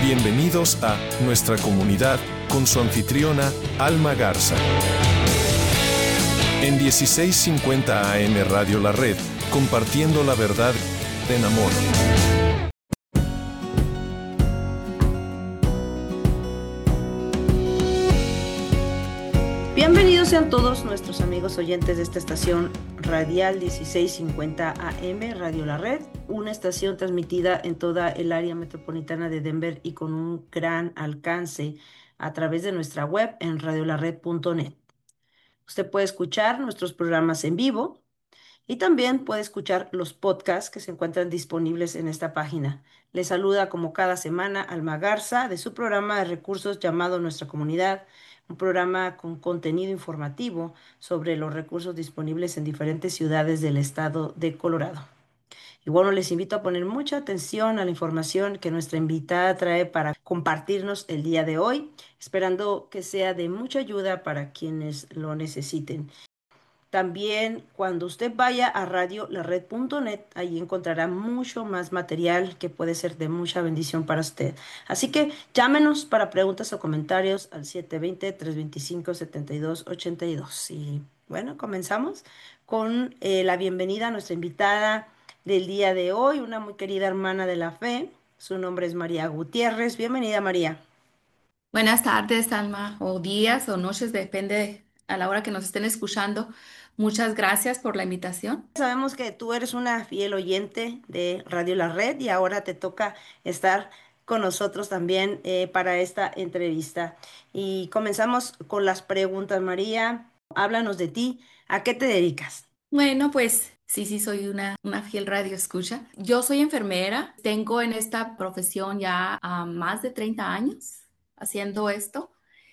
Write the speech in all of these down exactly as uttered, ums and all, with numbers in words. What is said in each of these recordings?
Bienvenidos a Nuestra Comunidad con su anfitriona Alma Garza. En dieciséis cincuenta A M Radio La Red, compartiendo la verdad en amor. Bienvenidos sean todos nuestros amigos oyentes de esta estación radial dieciséis cincuenta A M Radio La Red, una estación transmitida en toda el área metropolitana de Denver y con un gran alcance a través de nuestra web en radio la red punto net. Usted puede escuchar nuestros programas en vivo y también puede escuchar los podcasts que se encuentran disponibles en esta página. Le saluda como cada semana Alma Garza de su programa de recursos llamado Nuestra Comunidad, un programa con contenido informativo sobre los recursos disponibles en diferentes ciudades del estado de Colorado. Y bueno, les invito a poner mucha atención a la información que nuestra invitada trae para compartirnos el día de hoy, esperando que sea de mucha ayuda para quienes lo necesiten. También cuando usted vaya a radio la red punto net, ahí encontrará mucho más material que puede ser de mucha bendición para usted. Así que llámenos para preguntas o comentarios al siete dos cero, tres dos cinco, siete dos ocho dos. Y bueno, comenzamos con eh, la bienvenida a nuestra invitada del día de hoy, una muy querida hermana de la fe. Su nombre es María Gutiérrez. Bienvenida, María. Buenas tardes, Alma, o días o noches, depende a la hora que nos estén escuchando. Muchas gracias por la invitación. Sabemos que tú eres una fiel oyente de Radio La Red y ahora te toca estar con nosotros también eh, para esta entrevista. Y comenzamos con las preguntas, María. Háblanos de ti. ¿A qué te dedicas? Bueno, pues sí, sí, soy una, una fiel radio escucha. Yo soy enfermera, tengo en esta profesión ya ah, más de treinta años haciendo esto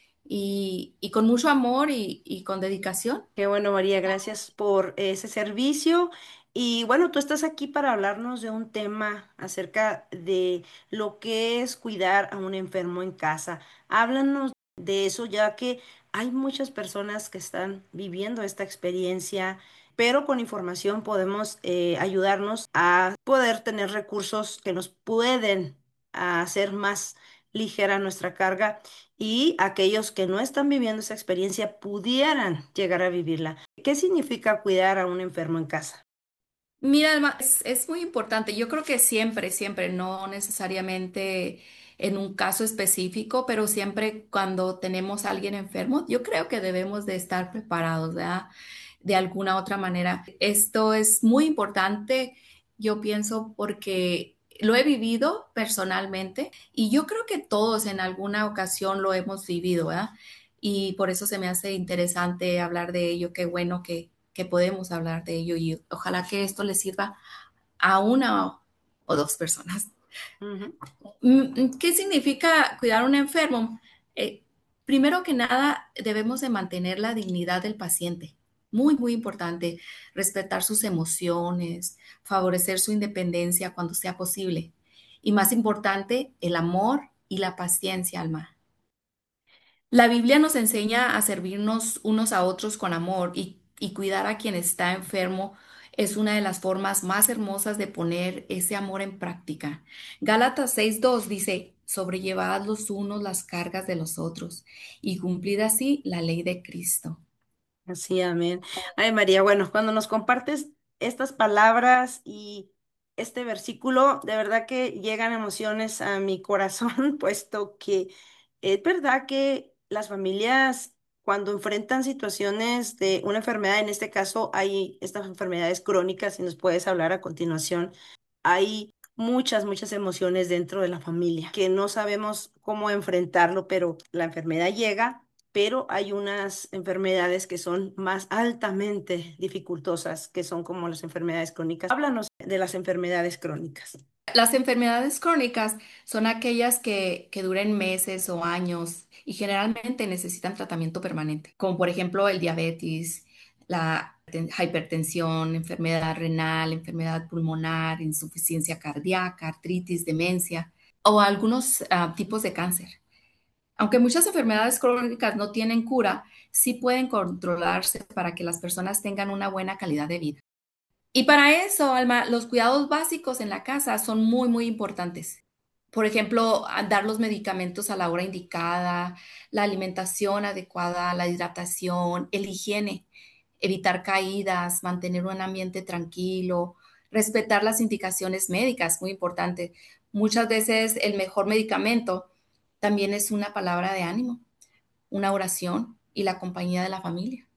y, y con mucho amor y, y con dedicación. Qué bueno, María, gracias por ese servicio. Y bueno, tú estás aquí para hablarnos de un tema acerca de lo que es cuidar a un enfermo en casa. Háblanos de eso, ya que hay muchas personas que están viviendo esta experiencia, pero con información podemos eh, ayudarnos a poder tener recursos que nos pueden hacer más ligera nuestra carga y aquellos que no están viviendo esa experiencia pudieran llegar a vivirla. ¿Qué significa cuidar a un enfermo en casa? Mira, Alma, es, es muy importante. Yo creo que siempre, siempre, no necesariamente en un caso específico, pero siempre cuando tenemos a alguien enfermo, yo creo que debemos de estar preparados, ¿verdad? De alguna otra manera. Esto es muy importante, yo pienso, porque lo he vivido personalmente y yo creo que todos en alguna ocasión lo hemos vivido, ¿verdad? Y por eso se me hace interesante hablar de ello. Qué bueno que que podemos hablar de ello y ojalá que esto le sirva a una o dos personas. Ujú. Mm, ¿Qué significa cuidar a un enfermo? Eh, primero que nada, debemos de mantener la dignidad del paciente. Muy, muy importante, respetar sus emociones, favorecer su independencia cuando sea posible. Y más importante, el amor y la paciencia, Alma. La Biblia nos enseña a servirnos unos a otros con amor y, y cuidar a quien está enfermo es una de las formas más hermosas de poner ese amor en práctica. Gálatas seis dos dice, sobrellevad los unos las cargas de los otros y cumplid así la ley de Cristo. Así, amén. Ay, María, bueno, cuando nos compartes estas palabras y este versículo, de verdad que llegan emociones a mi corazón, puesto que es verdad que las familias cuando enfrentan situaciones de una enfermedad, en este caso hay estas enfermedades crónicas, y nos puedes hablar a continuación, hay muchas, muchas emociones dentro de la familia que no sabemos cómo enfrentarlo, pero la enfermedad llega, pero hay unas enfermedades que son más altamente dificultosas, que son como las enfermedades crónicas. Háblanos de las enfermedades crónicas. Las enfermedades crónicas son aquellas que, que duren meses o años y generalmente necesitan tratamiento permanente, como por ejemplo el diabetes, la ten- hipertensión, enfermedad renal, enfermedad pulmonar, insuficiencia cardíaca, artritis, demencia o algunos ah, tipos de cáncer. Aunque muchas enfermedades crónicas no tienen cura, sí pueden controlarse para que las personas tengan una buena calidad de vida. Y para eso, Alma, los cuidados básicos en la casa son muy, muy importantes. Por ejemplo, a dar los medicamentos a la hora indicada, la alimentación adecuada, la hidratación, el higiene, evitar caídas, mantener un ambiente tranquilo, respetar las indicaciones médicas, muy importante. Muchas veces el mejor medicamento también es una palabra de ánimo, una oración y la compañía de la familia.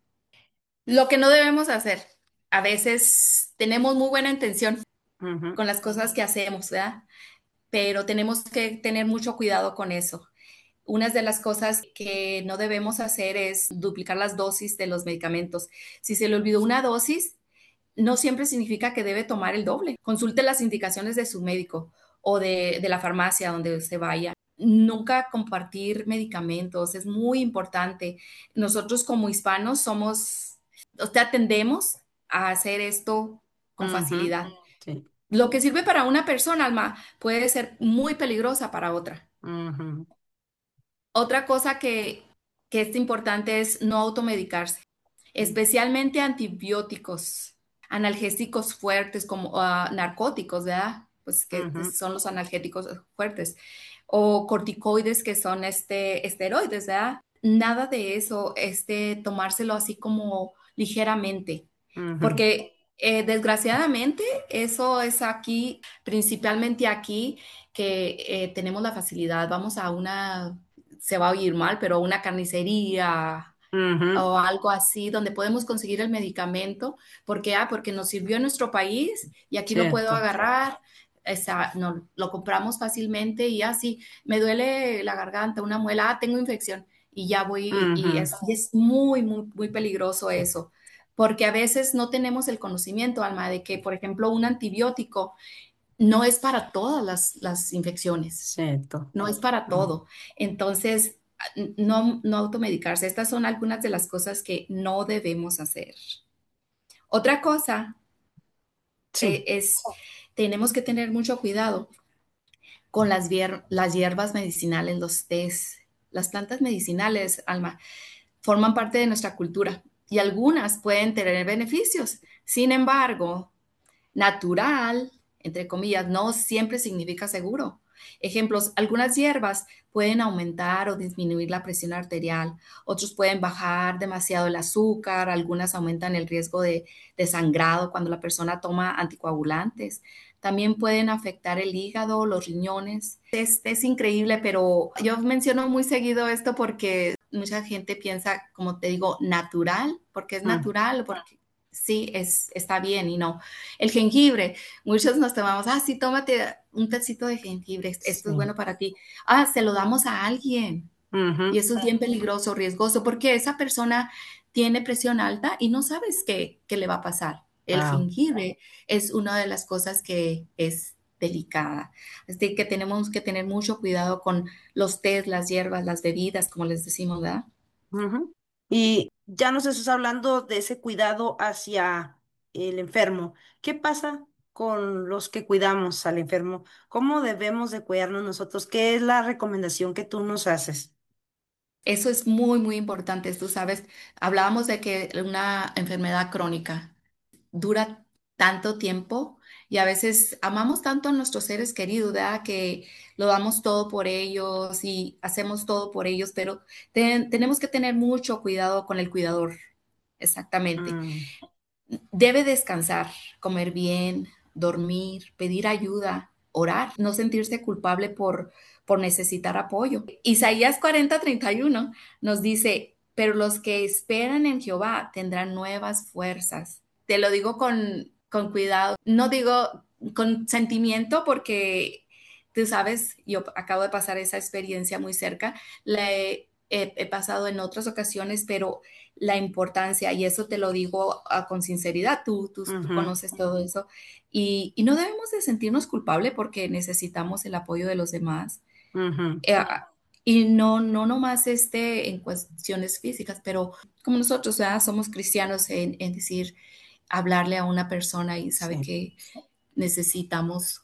Lo que no debemos hacer, a veces tenemos muy buena intención Ujú, con las cosas que hacemos, ¿verdad? Pero tenemos que tener mucho cuidado con eso. Una de las cosas que no debemos hacer es duplicar las dosis de los medicamentos. Si se le olvidó una dosis, no siempre significa que debe tomar el doble. Consulte las indicaciones de su médico o de, de la farmacia donde se vaya. Nunca compartir medicamentos es muy importante. Nosotros como hispanos somos, o sea, tendemos a hacer esto con ujú, facilidad. sí, Lo que sirve para una persona, Alma, puede ser muy peligrosa para otra. ujú, Otra cosa que, que es importante es no automedicarse, especialmente antibióticos, analgésicos fuertes como uh, narcóticos, ¿verdad? Pues que ujú, son los analgésicos fuertes, o corticoides que son este, esteroides, ¿verdad? Nada de eso, este, tomárselo así como ligeramente, ujú, porque eh, desgraciadamente eso es aquí, principalmente aquí, que eh, tenemos la facilidad, vamos a una, se va a oír mal, pero una carnicería ujú, o algo así, donde podemos conseguir el medicamento, porque, ah, porque nos sirvió en nuestro país y aquí lo puedo cierto. agarrar, esa, no, lo compramos fácilmente y así, me duele la garganta, una muela, ah, tengo infección y ya voy, y Ujú, es, y es muy, muy, muy peligroso eso, porque a veces no tenemos el conocimiento, Alma, de que, por ejemplo, un antibiótico no es para todas las, las infecciones, cierto. no es para Mm, todo. Entonces, no, no automedicarse. Estas son algunas de las cosas que no debemos hacer. Otra cosa eh, sí. es, tenemos que tener mucho cuidado con las, hier- las hierbas medicinales, los tés. Las plantas medicinales, Alma, forman parte de nuestra cultura y algunas pueden tener beneficios. Sin embargo, natural, entre comillas, no siempre significa seguro. Ejemplos, algunas hierbas pueden aumentar o disminuir la presión arterial, otros pueden bajar demasiado el azúcar, algunas aumentan el riesgo de, de sangrado cuando la persona toma anticoagulantes. También pueden afectar el hígado, los riñones. Es, es increíble, pero yo menciono muy seguido esto porque mucha gente piensa, como te digo, natural, porque es Mm, natural, porque sí, es, está bien y no. El jengibre, muchos nos tomamos, ah, sí, tómate un tecito de jengibre, esto es sí. bueno para ti. Ah, se lo damos a alguien y Ujú, eso es bien peligroso, riesgoso, porque esa persona tiene presión alta y no sabes qué, qué le va a pasar. El wow. jengibre es una de las cosas que es delicada. Así que tenemos que tener mucho cuidado con los tés, las hierbas, las bebidas, como les decimos, ¿verdad? Ujú. Y ya nos estás hablando de ese cuidado hacia el enfermo. ¿Qué pasa con los que cuidamos al enfermo? ¿Cómo debemos de cuidarnos nosotros? ¿Qué es la recomendación que tú nos haces? Eso es muy, muy importante. Tú sabes, hablábamos de que una enfermedad crónica dura tanto tiempo y a veces amamos tanto a nuestros seres queridos, ¿verdad? Que lo damos todo por ellos y hacemos todo por ellos, pero ten- tenemos que tener mucho cuidado con el cuidador. Exactamente. Mm, Debe descansar, comer bien, dormir, pedir ayuda, orar, no sentirse culpable por, por necesitar apoyo. Isaías cuarenta treinta y uno nos dice, pero los que esperan en Jehová tendrán nuevas fuerzas. Te lo digo con, con cuidado, no digo con sentimiento porque tú sabes, yo acabo de pasar esa experiencia muy cerca, la he, he- he pasado en otras ocasiones, pero la importancia, y eso te lo digo ah, con sinceridad, tú, tú, tú ujú, conoces todo eso, y, y no debemos de sentirnos culpables porque necesitamos el apoyo de los demás. ujú, Eh, ah, y no, no nomás este en cuestiones físicas, pero como nosotros ya somos cristianos en, en decir, hablarle a una persona y sabe sí, que necesitamos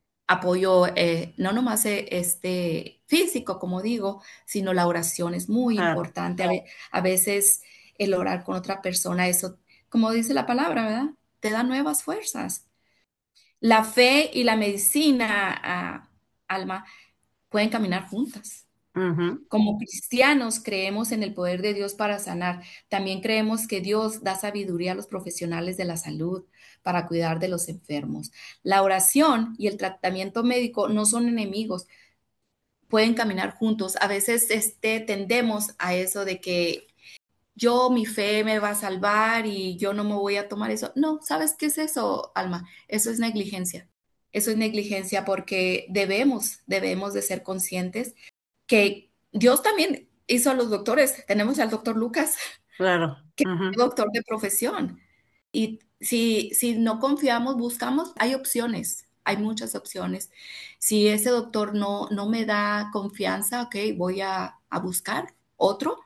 apoyo, eh, no nomás eh, este físico, como digo, sino la oración es muy claro. importante. A, ve- a veces el orar con otra persona, eso, como dice la palabra, ¿verdad? Te da nuevas fuerzas. La fe y la medicina, ah, Alma, pueden caminar juntas. Ujú. Como cristianos creemos en el poder de Dios para sanar. También creemos que Dios da sabiduría a los profesionales de la salud para cuidar de los enfermos. La oración y el tratamiento médico no son enemigos, pueden caminar juntos. A veces este, tendemos a eso de que yo, mi fe me va a salvar y yo no me voy a tomar eso. No, ¿sabes qué es eso, Alma? Eso es negligencia. Eso es negligencia porque debemos, debemos de ser conscientes que Dios también hizo a los doctores. Tenemos al doctor Lucas, Claro. que es Ujú. doctor de profesión. Y si, si no confiamos, buscamos, hay opciones, hay muchas opciones. Si ese doctor no, no me da confianza, ok, voy a, a buscar otro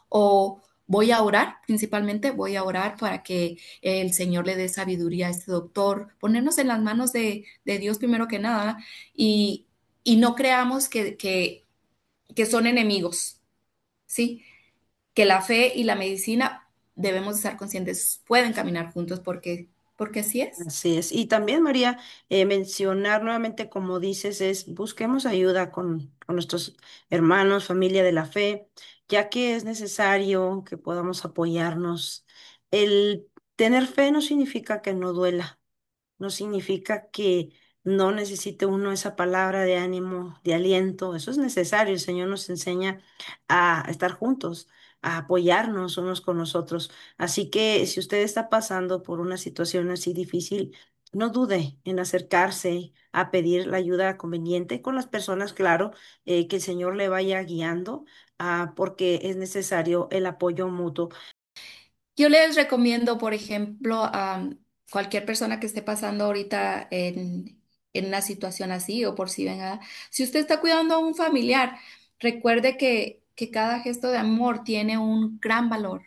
o voy a orar, principalmente voy a orar para que el Señor le dé sabiduría a este doctor, ponernos en las manos de, de Dios primero que nada y, y no creamos que, que, que son enemigos, ¿sí? Que la fe y la medicina debemos estar conscientes, pueden caminar juntos porque, porque así es. Así es. Y también, María, eh, mencionar nuevamente, como dices, es busquemos ayuda con, con nuestros hermanos, familia de la fe, ya que es necesario que podamos apoyarnos. El tener fe no significa que no duela. No significa que no necesite uno esa palabra de ánimo, de aliento. Eso es necesario. El Señor nos enseña a estar juntos, a apoyarnos unos con los otros. Así que si usted está pasando por una situación así difícil, no dude en acercarse a pedir la ayuda conveniente con las personas, claro, eh, que el Señor le vaya guiando, ah, porque es necesario el apoyo mutuo. Yo les recomiendo, por ejemplo, a cualquier persona que esté pasando ahorita en, en una situación así o por si venga, si usted está cuidando a un familiar, recuerde que, que cada gesto de amor tiene un gran valor.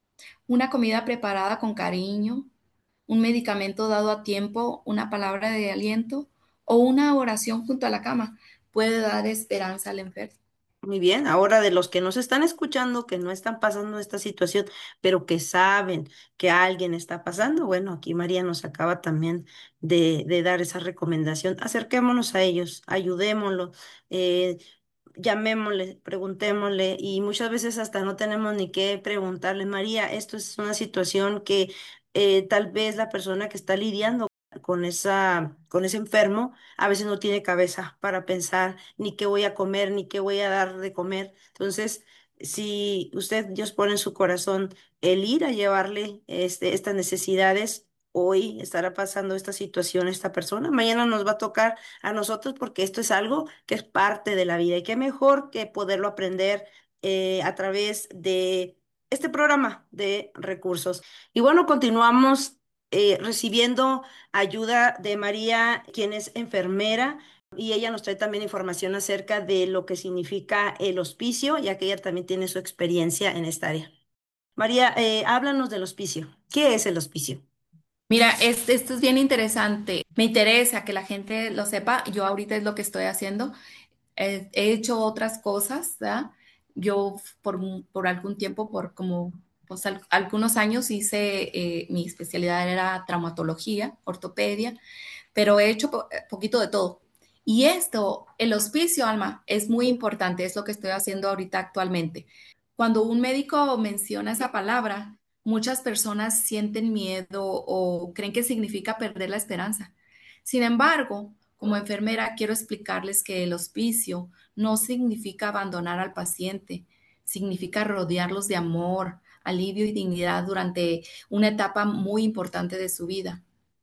Una comida preparada con cariño, un medicamento dado a tiempo, una palabra de aliento o una oración junto a la cama puede dar esperanza al enfermo. Muy bien, ahora de los que nos están escuchando, que no están pasando esta situación, pero que saben que alguien está pasando, bueno, aquí María nos acaba también de, de dar esa recomendación. Acerquémonos a ellos, ayudémoslo, eh, llamémosle, preguntémosle y muchas veces hasta no tenemos ni qué preguntarle, María, esto es una situación que eh, tal vez la persona que está lidiando con esa, con ese enfermo a veces no tiene cabeza para pensar ni qué voy a comer, ni qué voy a dar de comer. Entonces, si usted, Dios pone en su corazón el ir a llevarle este, estas necesidades, hoy estará pasando esta situación esta persona, mañana nos va a tocar a nosotros porque esto es algo que es parte de la vida y qué mejor que poderlo aprender eh, a través de este programa de recursos. Y bueno, continuamos eh, recibiendo ayuda de María, quien es enfermera, y ella nos trae también información acerca de lo que significa el hospicio, ya que ella también tiene su experiencia en esta área. María, eh, háblanos del hospicio. ¿Qué es el hospicio? Mira, es- esto es bien interesante. Me interesa que la gente lo sepa. Yo ahorita es lo que estoy haciendo. Eh, he hecho otras cosas, ¿verdad? Yo por, un- por algún tiempo, por como pues, al- algunos años hice, eh, mi especialidad era traumatología, ortopedia, pero he hecho po- eh, poquito de todo. Y esto, el hospicio, Alma, es muy importante, es lo que estoy haciendo ahorita actualmente. Cuando un médico menciona esa palabra, muchas personas sienten miedo o creen que significa perder la esperanza. Sin embargo, como enfermera, quiero explicarles que el hospicio no significa abandonar al paciente, significa rodearlos de amor, alivio y dignidad durante una etapa muy importante de su vida.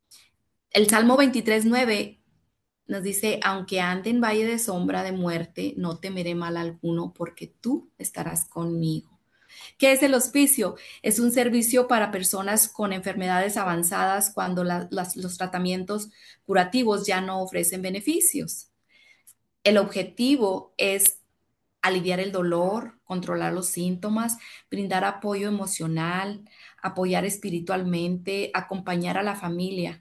El Salmo veintitrés nueve nos dice, aunque ande en valle de sombra de muerte, no temeré mal alguno porque tú estarás conmigo. ¿Qué es el hospicio? Es un servicio para personas con enfermedades avanzadas cuando la- las- los tratamientos curativos ya no ofrecen beneficios. El objetivo es aliviar el dolor, controlar los síntomas, brindar apoyo emocional, apoyar espiritualmente, acompañar a la familia.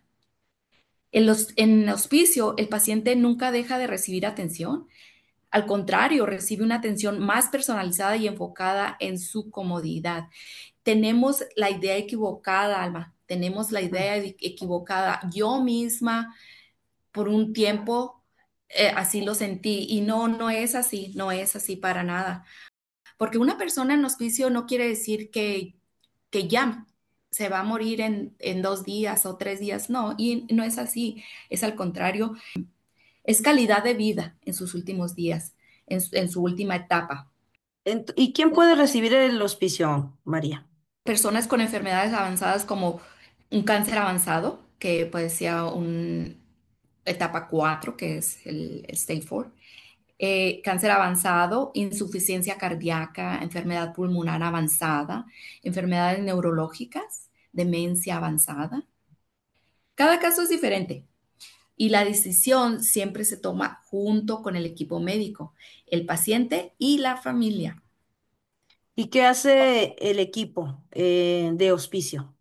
En los, en hospicio, el paciente nunca deja de recibir atención. Al contrario, recibe una atención más personalizada y enfocada en su comodidad. Tenemos la idea equivocada, Alma. Tenemos la idea equivocada. Yo misma, por un tiempo, eh, así lo sentí y no, no es así, no es así para nada. Porque una persona en hospicio no quiere decir que, que ya se va a morir en, en dos días o tres días, no, y no es así, es al contrario, es calidad de vida en sus últimos días, en, su- en su última etapa. Ent- ¿Y quién puede recibir el hospicio, María? Personas con enfermedades avanzadas como un cáncer avanzado, que puede ser un etapa cuatro, que es el, el stage cuatro, eh, cáncer avanzado, insuficiencia cardíaca, enfermedad pulmonar avanzada, enfermedades neurológicas, demencia avanzada. Cada caso es diferente y la decisión siempre se toma junto con el equipo médico, el paciente y la familia. ¿Y qué hace el equipo eh, de hospicio?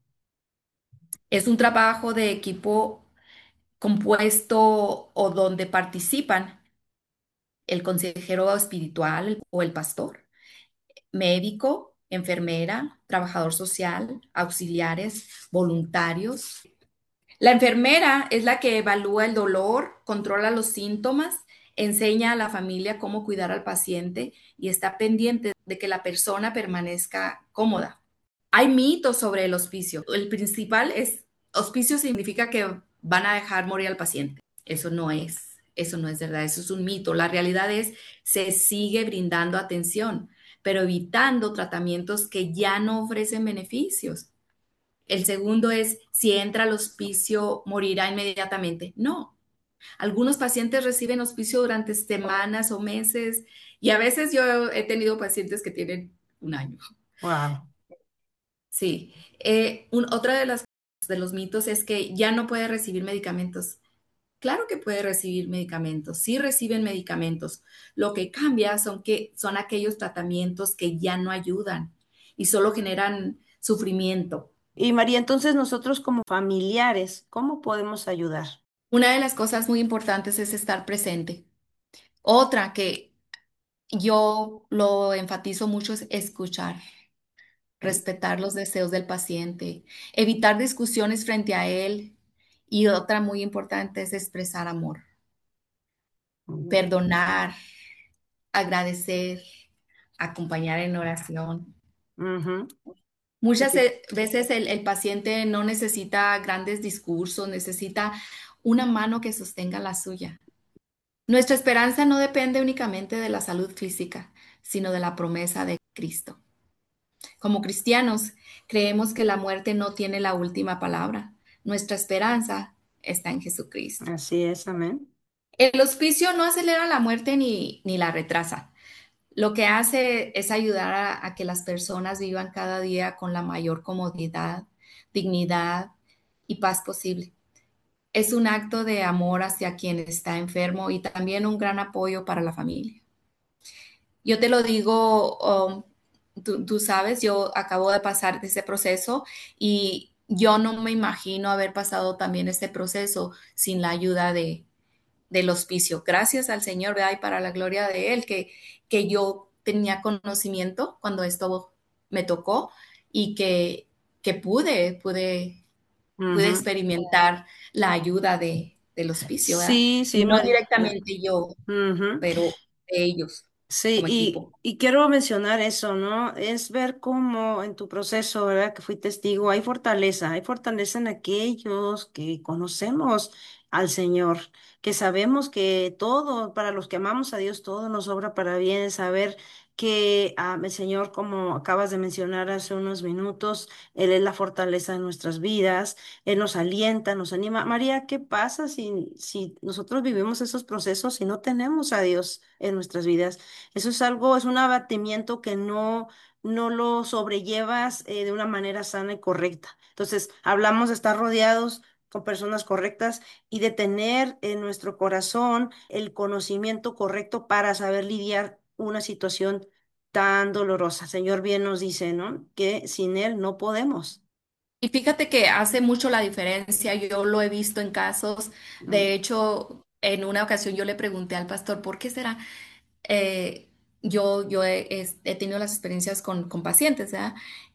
Es un trabajo de equipo compuesto o donde participan el consejero espiritual o el pastor, médico, enfermera, trabajador social, auxiliares, voluntarios. La enfermera es la que evalúa el dolor, controla los síntomas, enseña a la familia cómo cuidar al paciente y está pendiente de que la persona permanezca cómoda. Hay mitos sobre el hospicio. El principal es, hospicio significa que van a dejar morir al paciente. Eso no es, eso no es verdad, eso es un mito. La realidad es, se sigue brindando atención, pero evitando tratamientos que ya no ofrecen beneficios. El segundo es, si entra al hospicio, morirá inmediatamente. No. Algunos pacientes reciben hospicio durante semanas o meses y a veces yo he tenido pacientes que tienen un año. Wow. Sí. Eh, un- otra de las de los mitos es que ya no puede recibir medicamentos. Claro que puede recibir medicamentos, sí reciben medicamentos. Lo que cambia son que son aquellos tratamientos que ya no ayudan y solo generan sufrimiento. Y María, entonces nosotros como familiares, ¿cómo podemos ayudar? Una de las cosas muy importantes es estar presente. Otra que yo lo enfatizo mucho es escuchar, Ok. respetar los deseos del paciente, evitar discusiones frente a él. Y otra muy importante es expresar amor, Muy bien. perdonar, agradecer, acompañar en oración. Ujú. Muchas Sí. e- veces el, el paciente no necesita grandes discursos, necesita una mano que sostenga la suya. Nuestra esperanza no depende únicamente de la salud física, sino de la promesa de Cristo. Como cristianos, creemos que la muerte no tiene la última palabra. Nuestra esperanza está en Jesucristo. Así es, amén. El hospicio no acelera la muerte ni, ni la retrasa. Lo que hace es ayudar a, a que las personas vivan cada día con la mayor comodidad, dignidad y paz posible. Es un acto de amor hacia quien está enfermo y también un gran apoyo para la familia. Yo te lo digo, um, tú, tú sabes, yo acabo de pasar de ese proceso y yo no me imagino haber pasado también este proceso sin la ayuda de, del hospicio. Gracias al Señor, ¿verdad? Y para la gloria de Él, que, que yo tenía conocimiento cuando esto me tocó y que, que pude, pude, pude Ujú. experimentar la ayuda de, del hospicio, ¿verdad? Sí, sí, No María. directamente yo, Ujú. pero de ellos Sí, como y, equipo. y quiero mencionar eso, ¿no? Es ver cómo en tu proceso, ¿verdad? Que fui testigo, hay fortaleza, hay fortaleza en aquellos que conocemos al Señor, que sabemos que todo, para los que amamos a Dios, todo nos obra para bien, saber que ah, el Señor, como acabas de mencionar hace unos minutos, Él es la fortaleza de nuestras vidas, Él nos alienta, nos anima. María, ¿qué pasa si, si nosotros vivimos esos procesos y no tenemos a Dios en nuestras vidas? Eso es algo, es un abatimiento que no, no lo sobrellevas eh, de una manera sana y correcta. Entonces, hablamos de estar rodeados con personas correctas y de tener en nuestro corazón el conocimiento correcto para saber lidiar una situación tan dolorosa. Señor bien nos dice, ¿no? Que sin Él no podemos. Y fíjate que hace mucho la diferencia, yo lo he visto en casos, Mm. de hecho, en una ocasión yo le pregunté al pastor, ¿por qué será? Eh, yo yo he, es- he tenido las experiencias con, con pacientes, ¿verdad?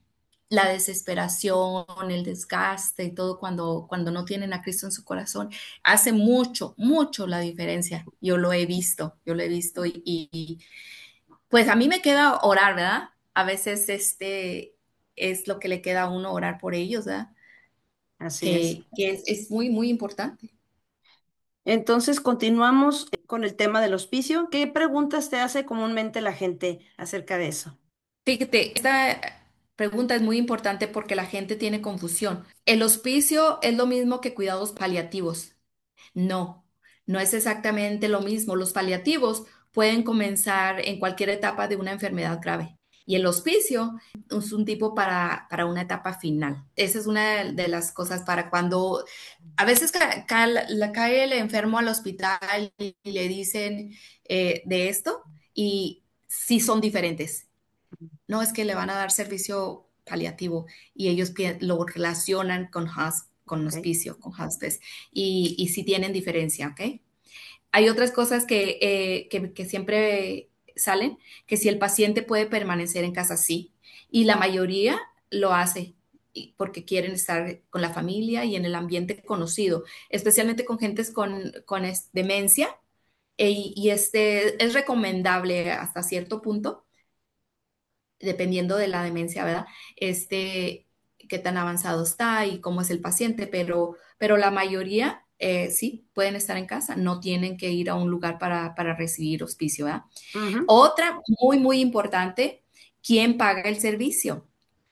la desesperación, el desgaste y todo cuando, cuando no tienen a Cristo en su corazón, hace mucho, mucho la diferencia. Yo lo he visto, yo lo he visto y, y pues a mí me queda orar, ¿verdad? A veces este es lo que le queda a uno orar por ellos, ¿verdad? Así es. Que, que es, es muy, muy importante. Entonces, continuamos con el tema del hospicio. ¿Qué preguntas te hace comúnmente la gente acerca de eso? Fíjate, esta pregunta es muy importante porque la gente tiene confusión. ¿El hospicio es lo mismo que cuidados paliativos? No, no es exactamente lo mismo. Los paliativos pueden comenzar en cualquier etapa de una enfermedad grave y el hospicio es un tipo para, para una etapa final. Esa es una de las cosas para cuando a veces ca- ca- la- cae el enfermo al hospital y le dicen eh, de esto y sí son diferentes. No es que le van a dar servicio paliativo y ellos pi- lo relacionan con, hos- con Ok. hospicio, con hospice, y, y sí tienen diferencia, ¿ok? Hay otras cosas que, eh, que, que siempre salen, que si el paciente puede permanecer en casa, sí, y la mayoría lo hace y- porque quieren estar con la familia y en el ambiente conocido, especialmente con gentes con, con es- demencia, e- y este es recomendable hasta cierto punto dependiendo de la demencia, ¿verdad? Este, qué tan avanzado está y cómo es el paciente, pero, pero la mayoría eh, sí pueden estar en casa, no tienen que ir a un lugar para, para recibir hospicio, ¿verdad? Ujú. Otra muy, muy importante, ¿quién paga el servicio?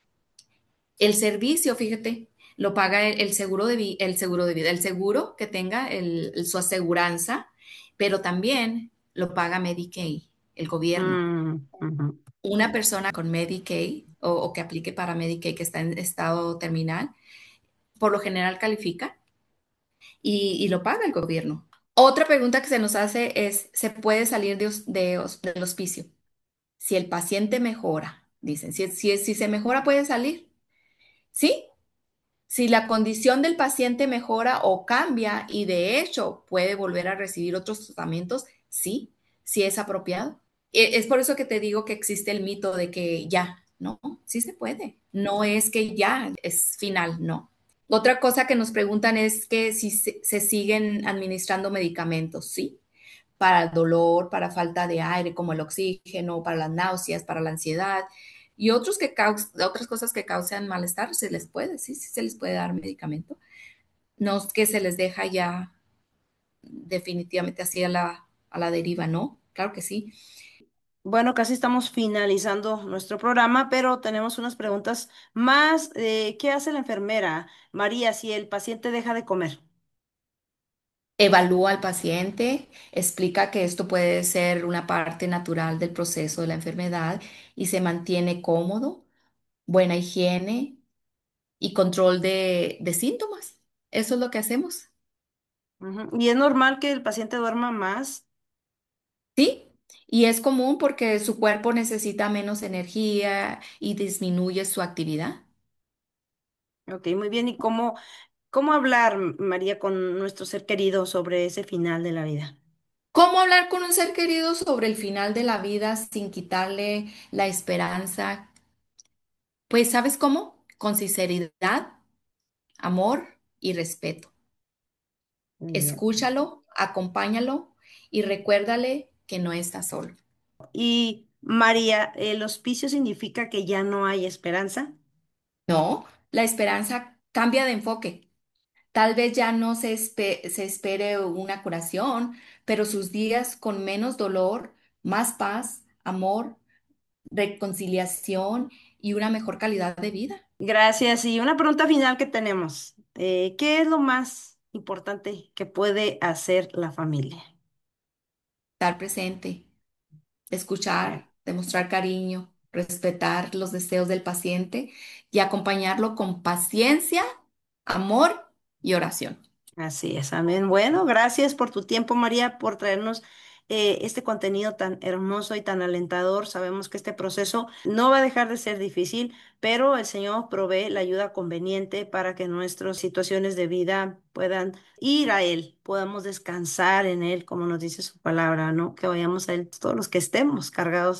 El servicio, fíjate, lo paga el, el seguro de, vi- el seguro de vida, el seguro que tenga el, el- su aseguranza, pero también lo paga Medicaid, el gobierno. Mm, ujú. Una persona con Medicaid o, o que aplique para Medicaid que está en estado terminal, por lo general califica y, y lo paga el gobierno. Otra pregunta que se nos hace es, ¿se puede salir de, hos- de hos- del hospicio? Si el paciente mejora, dicen, si, si, si se mejora puede salir. ¿Sí? Si la condición del paciente mejora o cambia y de hecho puede volver a recibir otros tratamientos, sí, sí es apropiado. E- Es por eso que te digo que existe el mito de que ya, no, sí se puede. No es que ya es final, no. Otra cosa que nos preguntan es que si se, se siguen administrando medicamentos, sí, para el dolor, para falta de aire, como el oxígeno, para las náuseas, para la ansiedad y otros que caus otras cosas que causan malestar, se les puede, sí, sí se les puede dar medicamento. No es que se les deja ya definitivamente así a la, a la deriva, ¿no? Claro que sí. Bueno, casi estamos finalizando nuestro programa, pero tenemos unas preguntas más. Eh, ¿qué hace la enfermera, María, si el paciente deja de comer? Evalúa al paciente, explica que esto puede ser una parte natural del proceso de la enfermedad y se mantiene cómodo, buena higiene y control de, de síntomas. Eso es lo que hacemos. Ujú. ¿Y es normal que el paciente duerma más? Sí, y es común porque su cuerpo necesita menos energía y disminuye su actividad. Ok, muy bien. ¿Y cómo, cómo hablar, María, con nuestro ser querido sobre ese final de la vida? ¿Cómo hablar con un ser querido sobre el final de la vida sin quitarle la esperanza? Pues, ¿sabes cómo? Con sinceridad, amor y respeto. Bien. Escúchalo, acompáñalo y recuérdale que no está solo. Y María, ¿el hospicio significa que ya no hay esperanza? No, la esperanza cambia de enfoque. Tal vez ya no se, espe- se espere una curación, pero sus días con menos dolor, más paz, amor, reconciliación y una mejor calidad de vida. Gracias. Y una pregunta final que tenemos. Eh, ¿qué es lo más importante que puede hacer la familia? Estar presente, Bueno, escuchar, demostrar cariño, respetar los deseos del paciente y acompañarlo con paciencia, amor y oración. así es, amén. Bueno, gracias por tu tiempo, María, por traernos eh, este contenido tan hermoso y tan alentador. Sabemos que este proceso no va a dejar de ser difícil, pero el Señor provee la ayuda conveniente para que nuestras situaciones de vida puedan ir a Él, podamos descansar en Él, como nos dice su palabra, ¿no? Que vayamos a Él todos los que estemos cargados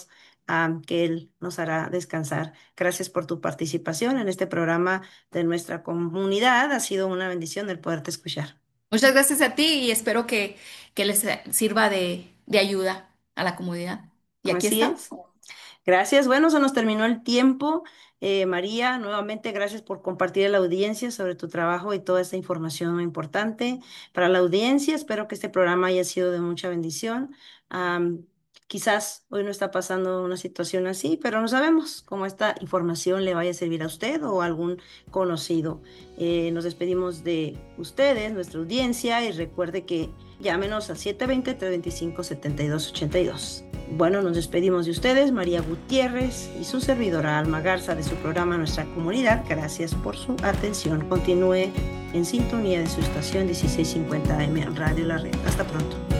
um, que Él nos hará descansar. Gracias por tu participación en este programa de nuestra comunidad. Ha sido una bendición el poderte escuchar. Muchas gracias a ti y espero que, que les sirva de, de ayuda a la comunidad. Y aquí Así estamos. es. Gracias. Bueno, se nos terminó el tiempo. Eh, María, nuevamente gracias por compartir a la audiencia sobre tu trabajo y toda esta información muy importante para la audiencia. Espero que este programa haya sido de mucha bendición. Am, quizás hoy no está pasando una situación así, pero no sabemos cómo esta información le vaya a servir a usted o a algún conocido. Eh, nos despedimos de ustedes, nuestra audiencia, y recuerde que llámenos al siete dos cero, tres dos cinco, siete dos ocho dos. Bueno, nos despedimos de ustedes, María Gutiérrez y su servidora Alma Garza de su programa Nuestra Comunidad. Gracias por su atención. Continúe en sintonía de su estación dieciséis cincuenta A M Radio La Red. Hasta pronto.